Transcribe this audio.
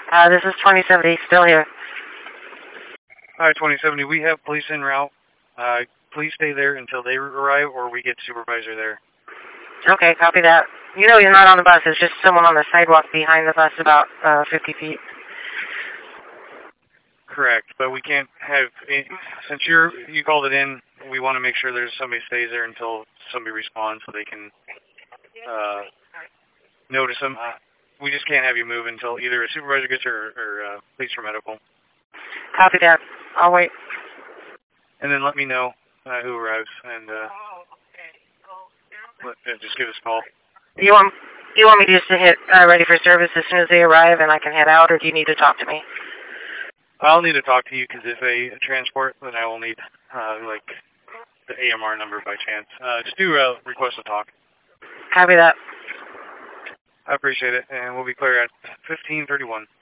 This is 2070, still here. Hi, 2070. We have police en route. Please stay there until they arrive or we get supervisor there. Okay, copy that. You know he's not on the bus. It's just someone on the sidewalk behind the bus about 50 feet. Correct, but we can't have... Since you called it in, we want to make sure there's somebody stays there until somebody responds so they can notice them. We just can't have you move until either a supervisor gets here or police or medical. Copy that. I'll wait. And then let me know who arrives, and just give us a call. You want me just to hit ready for service as soon as they arrive and I can head out, or do you need to talk to me? I'll need to talk to you because if they transport, then I will need the AMR number by chance. Just do request to talk. Copy that. I appreciate it, and we'll be clear at 15:31.